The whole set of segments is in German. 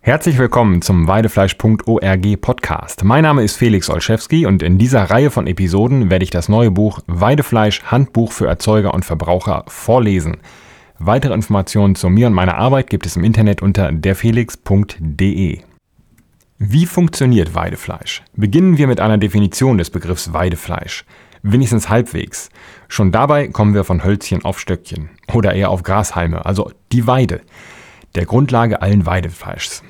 Herzlich willkommen zum Weidefleisch.org Podcast. Mein Name ist Felix Olszewski und in dieser Reihe von Episoden werde ich das neue Buch Weidefleisch – Handbuch für Erzeuger und Verbraucher vorlesen. Weitere Informationen zu mir und meiner Arbeit gibt es im Internet unter derfelix.de. Wie funktioniert Weidefleisch? Beginnen wir mit einer Definition des Begriffs Weidefleisch. Wenigstens halbwegs. Schon dabei kommen wir von Hölzchen auf Stöckchen oder eher auf Grashalme, also die Weide, der Grundlage allen Weidefleischs.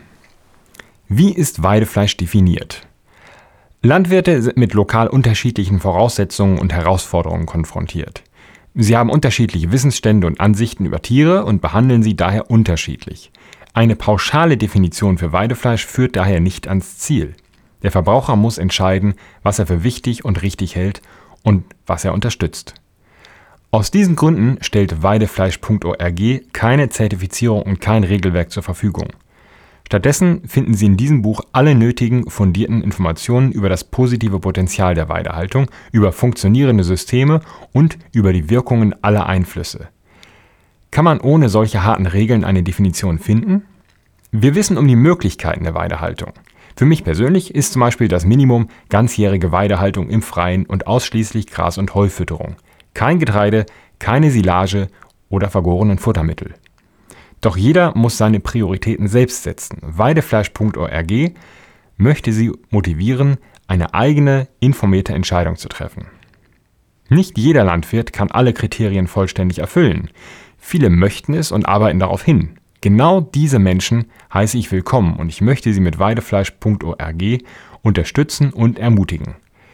Wie ist Weidefleisch definiert? Landwirte sind mit lokal unterschiedlichen Voraussetzungen und Herausforderungen konfrontiert. Sie haben unterschiedliche Wissensstände und Ansichten über Tiere und behandeln sie daher unterschiedlich. Eine pauschale Definition für Weidefleisch führt daher nicht ans Ziel. Der Verbraucher muss entscheiden, was er für wichtig und richtig hält und was er unterstützt. Aus diesen Gründen stellt Weidefleisch.org keine Zertifizierung und kein Regelwerk zur Verfügung. Stattdessen finden Sie in diesem Buch alle nötigen, fundierten Informationen über das positive Potenzial der Weidehaltung, über funktionierende Systeme und über die Wirkungen aller Einflüsse. Kann man ohne solche harten Regeln eine Definition finden? Wir wissen um die Möglichkeiten der Weidehaltung. Für mich persönlich ist zum Beispiel das Minimum ganzjährige Weidehaltung im Freien und ausschließlich Gras- und Heufütterung. Kein Getreide, keine Silage oder vergorenen Futtermittel. Doch jeder muss seine Prioritäten selbst setzen. Weidefleisch.org möchte Sie motivieren, eine eigene, informierte Entscheidung zu treffen. Nicht jeder Landwirt kann alle Kriterien vollständig erfüllen. Viele möchten es und arbeiten darauf hin. Genau diese Menschen heiße ich willkommen und ich möchte sie mit Weidefleisch.org unterstützen und ermutigen.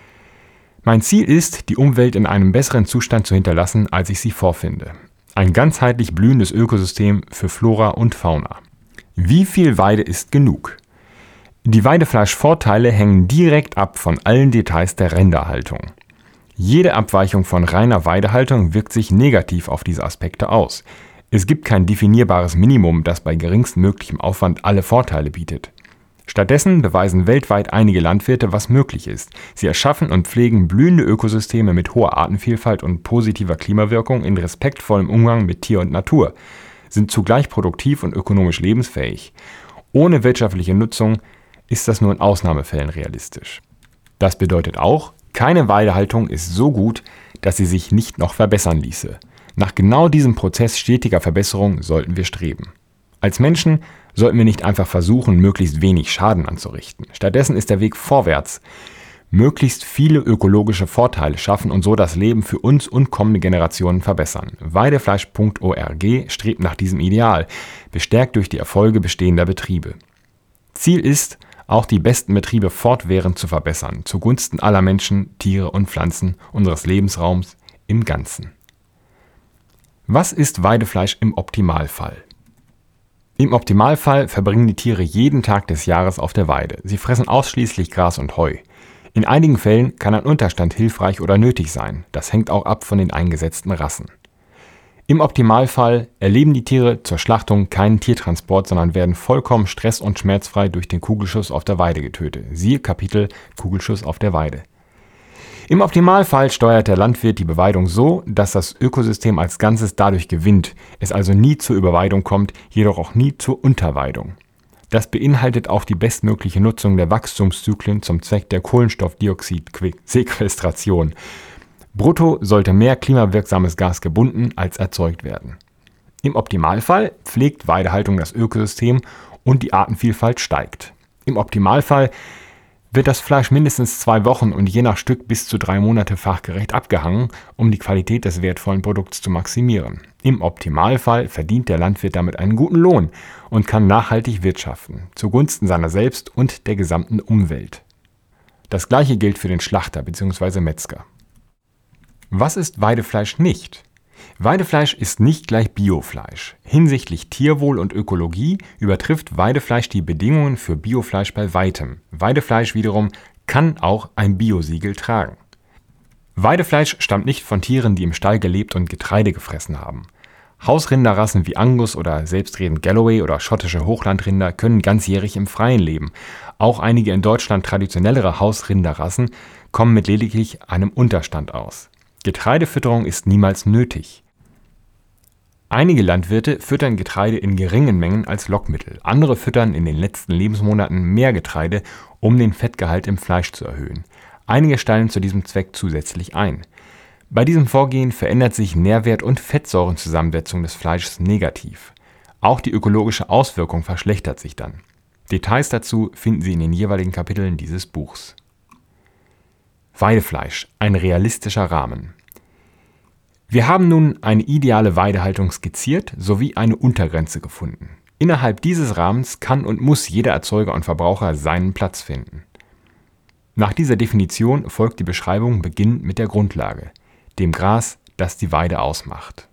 Mein Ziel ist, die Umwelt in einem besseren Zustand zu hinterlassen, als ich sie vorfinde. Ein ganzheitlich blühendes Ökosystem für Flora und Fauna. Wie viel Weide ist genug? Die Weidefleischvorteile hängen direkt ab von allen Details der Rinderhaltung. Jede Abweichung von reiner Weidehaltung wirkt sich negativ auf diese Aspekte aus. Es gibt kein definierbares Minimum, das bei geringstmöglichem Aufwand alle Vorteile bietet. Stattdessen beweisen weltweit einige Landwirte, was möglich ist. Sie erschaffen und pflegen blühende Ökosysteme mit hoher Artenvielfalt und positiver Klimawirkung in respektvollem Umgang mit Tier und Natur, sind zugleich produktiv und ökonomisch lebensfähig. Ohne wirtschaftliche Nutzung ist das nur in Ausnahmefällen realistisch. Das bedeutet auch, keine Weidehaltung ist so gut, dass sie sich nicht noch verbessern ließe. Nach genau diesem Prozess stetiger Verbesserung sollten wir streben. Als Menschen sollten wir nicht einfach versuchen, möglichst wenig Schaden anzurichten. Stattdessen ist der Weg vorwärts. Möglichst viele ökologische Vorteile schaffen und so das Leben für uns und kommende Generationen verbessern. Weidefleisch.org strebt nach diesem Ideal, bestärkt durch die Erfolge bestehender Betriebe. Ziel ist, auch die besten Betriebe fortwährend zu verbessern, zugunsten aller Menschen, Tiere und Pflanzen unseres Lebensraums im Ganzen. Was ist Weidefleisch im Optimalfall? Im Optimalfall verbringen die Tiere jeden Tag des Jahres auf der Weide. Sie fressen ausschließlich Gras und Heu. In einigen Fällen kann ein Unterstand hilfreich oder nötig sein. Das hängt auch ab von den eingesetzten Rassen. Im Optimalfall erleben die Tiere zur Schlachtung keinen Tiertransport, sondern werden vollkommen stress- und schmerzfrei durch den Kugelschuss auf der Weide getötet. Siehe Kapitel Kugelschuss auf der Weide. Im Optimalfall steuert der Landwirt die Beweidung so, dass das Ökosystem als Ganzes dadurch gewinnt, es also nie zur Überweidung kommt, jedoch auch nie zur Unterweidung. Das beinhaltet auch die bestmögliche Nutzung der Wachstumszyklen zum Zweck der Kohlenstoffdioxid-Sequestration. Brutto sollte mehr klimawirksames Gas gebunden als erzeugt werden. Im Optimalfall pflegt Weidehaltung das Ökosystem und die Artenvielfalt steigt. Im Optimalfall wird das Fleisch mindestens 2 Wochen und je nach Stück bis zu 3 Monate fachgerecht abgehangen, um die Qualität des wertvollen Produkts zu maximieren. Im Optimalfall verdient der Landwirt damit einen guten Lohn und kann nachhaltig wirtschaften, zugunsten seiner selbst und der gesamten Umwelt. Das gleiche gilt für den Schlachter bzw. Metzger. Was ist Weidefleisch nicht? Weidefleisch ist nicht gleich Biofleisch. Hinsichtlich Tierwohl und Ökologie übertrifft Weidefleisch die Bedingungen für Biofleisch bei weitem. Weidefleisch wiederum kann auch ein Biosiegel tragen. Weidefleisch stammt nicht von Tieren, die im Stall gelebt und Getreide gefressen haben. Hausrinderrassen wie Angus oder selbstredend Galloway oder schottische Hochlandrinder können ganzjährig im Freien leben. Auch einige in Deutschland traditionellere Hausrinderrassen kommen mit lediglich einem Unterstand aus. Getreidefütterung ist niemals nötig. Einige Landwirte füttern Getreide in geringen Mengen als Lockmittel, andere füttern in den letzten Lebensmonaten mehr Getreide, um den Fettgehalt im Fleisch zu erhöhen. Einige stellen zu diesem Zweck zusätzlich ein. Bei diesem Vorgehen verändert sich Nährwert- und Fettsäurenzusammensetzung des Fleisches negativ. Auch die ökologische Auswirkung verschlechtert sich dann. Details dazu finden Sie in den jeweiligen Kapiteln dieses Buchs. Weidefleisch, ein realistischer Rahmen. Wir haben nun eine ideale Weidehaltung skizziert sowie eine Untergrenze gefunden. Innerhalb dieses Rahmens kann und muss jeder Erzeuger und Verbraucher seinen Platz finden. Nach dieser Definition folgt die Beschreibung beginnend mit der Grundlage, dem Gras, das die Weide ausmacht.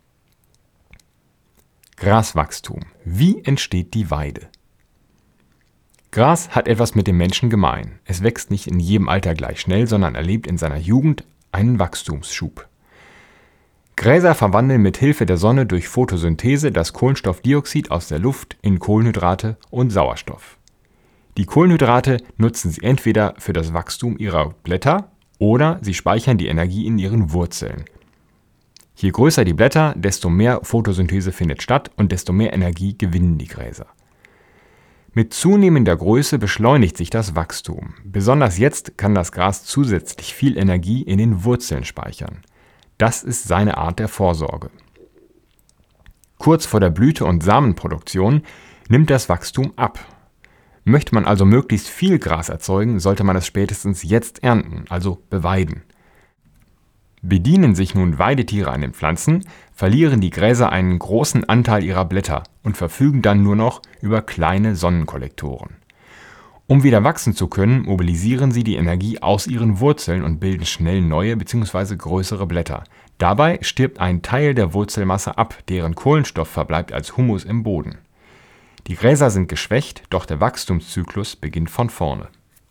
Graswachstum. Wie entsteht die Weide? Gras hat etwas mit dem Menschen gemein. Es wächst nicht in jedem Alter gleich schnell, sondern erlebt in seiner Jugend einen Wachstumsschub. Gräser verwandeln mit Hilfe der Sonne durch Photosynthese das Kohlenstoffdioxid aus der Luft in Kohlenhydrate und Sauerstoff. Die Kohlenhydrate nutzen sie entweder für das Wachstum ihrer Blätter oder sie speichern die Energie in ihren Wurzeln. Je größer die Blätter, desto mehr Photosynthese findet statt und desto mehr Energie gewinnen die Gräser. Mit zunehmender Größe beschleunigt sich das Wachstum. Besonders jetzt kann das Gras zusätzlich viel Energie in den Wurzeln speichern. Das ist seine Art der Vorsorge. Kurz vor der Blüte und Samenproduktion nimmt das Wachstum ab. Möchte man also möglichst viel Gras erzeugen, sollte man es spätestens jetzt ernten, also beweiden. Bedienen sich nun Weidetiere an den Pflanzen, verlieren die Gräser einen großen Anteil ihrer Blätter und verfügen dann nur noch über kleine Sonnenkollektoren. Um wieder wachsen zu können, mobilisieren sie die Energie aus ihren Wurzeln und bilden schnell neue bzw. größere Blätter. Dabei stirbt ein Teil der Wurzelmasse ab, deren Kohlenstoff verbleibt als Humus im Boden. Die Gräser sind geschwächt, doch der Wachstumszyklus beginnt von vorne.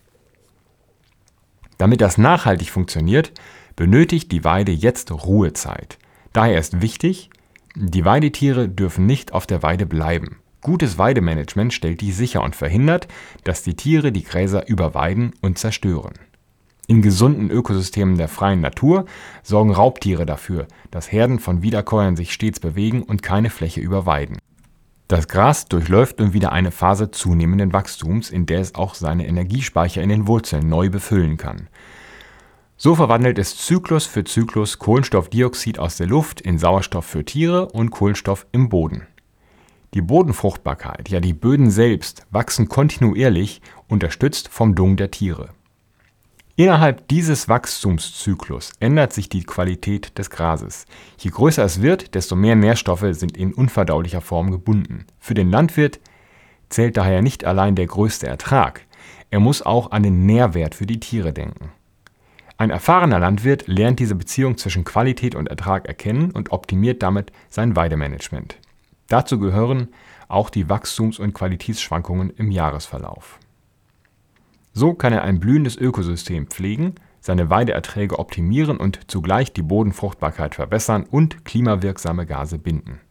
Damit das nachhaltig funktioniert, benötigt die Weide jetzt Ruhezeit. Daher ist wichtig, die Weidetiere dürfen nicht auf der Weide bleiben. Gutes Weidemanagement stellt dies sicher und verhindert, dass die Tiere die Gräser überweiden und zerstören. In gesunden Ökosystemen der freien Natur sorgen Raubtiere dafür, dass Herden von Wiederkäuern sich stets bewegen und keine Fläche überweiden. Das Gras durchläuft nun wieder eine Phase zunehmenden Wachstums, in der es auch seine Energiespeicher in den Wurzeln neu befüllen kann. So verwandelt es Zyklus für Zyklus Kohlenstoffdioxid aus der Luft in Sauerstoff für Tiere und Kohlenstoff im Boden. Die Bodenfruchtbarkeit, ja die Böden selbst, wachsen kontinuierlich, unterstützt vom Dung der Tiere. Innerhalb dieses Wachstumszyklus ändert sich die Qualität des Grases. Je größer es wird, desto mehr Nährstoffe sind in unverdaulicher Form gebunden. Für den Landwirt zählt daher nicht allein der größte Ertrag, er muss auch an den Nährwert für die Tiere denken. Ein erfahrener Landwirt lernt diese Beziehung zwischen Qualität und Ertrag erkennen und optimiert damit sein Weidemanagement. Dazu gehören auch die Wachstums- und Qualitätsschwankungen im Jahresverlauf. So kann er ein blühendes Ökosystem pflegen, seine Weideerträge optimieren und zugleich die Bodenfruchtbarkeit verbessern und klimawirksame Gase binden.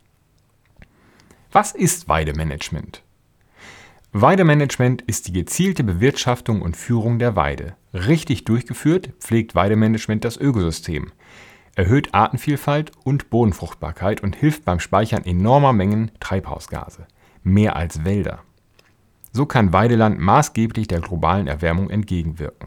Was ist Weidemanagement? Weidemanagement ist die gezielte Bewirtschaftung und Führung der Weide. Richtig durchgeführt pflegt Weidemanagement das Ökosystem, erhöht Artenvielfalt und Bodenfruchtbarkeit und hilft beim Speichern enormer Mengen Treibhausgase, mehr als Wälder. So kann Weideland maßgeblich der globalen Erwärmung entgegenwirken.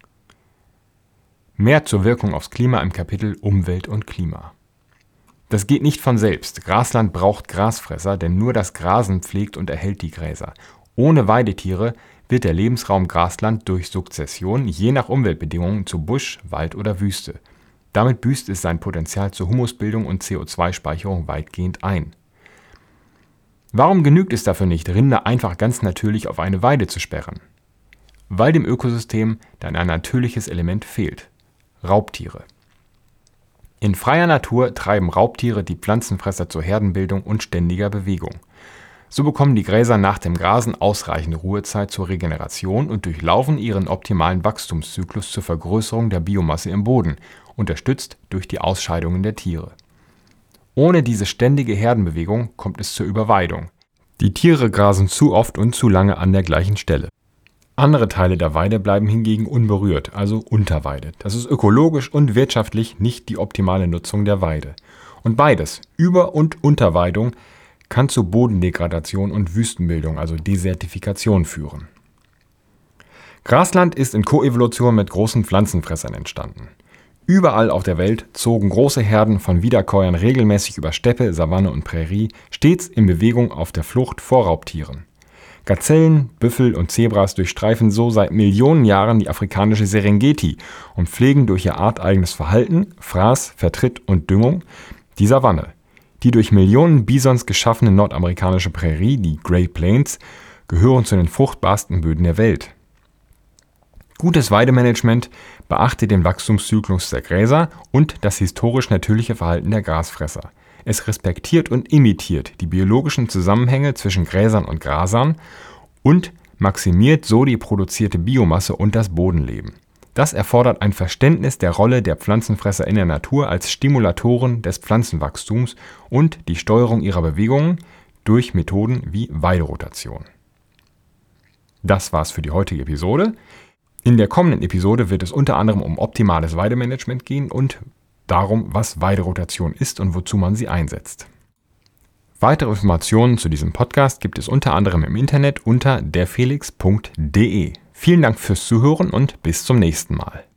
Mehr zur Wirkung aufs Klima im Kapitel Umwelt und Klima. Das geht nicht von selbst. Grasland braucht Grasfresser, denn nur das Grasen pflegt und erhält die Gräser. Ohne Weidetiere wird der Lebensraum Grasland durch Sukzession je nach Umweltbedingungen zu Busch, Wald oder Wüste. Damit büßt es sein Potenzial zur Humusbildung und CO2-Speicherung weitgehend ein. Warum genügt es dafür nicht, Rinder einfach ganz natürlich auf eine Weide zu sperren? Weil dem Ökosystem dann ein natürliches Element fehlt: Raubtiere. In freier Natur treiben Raubtiere die Pflanzenfresser zur Herdenbildung und ständiger Bewegung. So bekommen die Gräser nach dem Grasen ausreichend Ruhezeit zur Regeneration und durchlaufen ihren optimalen Wachstumszyklus zur Vergrößerung der Biomasse im Boden, unterstützt durch die Ausscheidungen der Tiere. Ohne diese ständige Herdenbewegung kommt es zur Überweidung. Die Tiere grasen zu oft und zu lange an der gleichen Stelle. Andere Teile der Weide bleiben hingegen unberührt, also unterweidet. Das ist ökologisch und wirtschaftlich nicht die optimale Nutzung der Weide. Und beides, Über- und Unterweidung, kann zu Bodendegradation und Wüstenbildung, also Desertifikation, führen. Grasland ist in Koevolution mit großen Pflanzenfressern entstanden. Überall auf der Welt zogen große Herden von Wiederkäuern regelmäßig über Steppe, Savanne und Prärie, stets in Bewegung auf der Flucht vor Raubtieren. Gazellen, Büffel und Zebras durchstreifen so seit Millionen Jahren die afrikanische Serengeti und pflegen durch ihr arteigenes Verhalten, Fraß, Vertritt und Düngung die Savanne. Die durch Millionen Bisons geschaffene nordamerikanische Prärie, die Great Plains, gehören zu den fruchtbarsten Böden der Welt. Gutes Weidemanagement beachtet den Wachstumszyklus der Gräser und das historisch natürliche Verhalten der Grasfresser. Es respektiert und imitiert die biologischen Zusammenhänge zwischen Gräsern und Grasern und maximiert so die produzierte Biomasse und das Bodenleben. Das erfordert ein Verständnis der Rolle der Pflanzenfresser in der Natur als Stimulatoren des Pflanzenwachstums und die Steuerung ihrer Bewegungen durch Methoden wie Weiderotation. Das war's für die heutige Episode. In der kommenden Episode wird es unter anderem um optimales Weidemanagement gehen und darum, was Weiderotation ist und wozu man sie einsetzt. Weitere Informationen zu diesem Podcast gibt es unter anderem im Internet unter derfelix.de. Vielen Dank fürs Zuhören und bis zum nächsten Mal.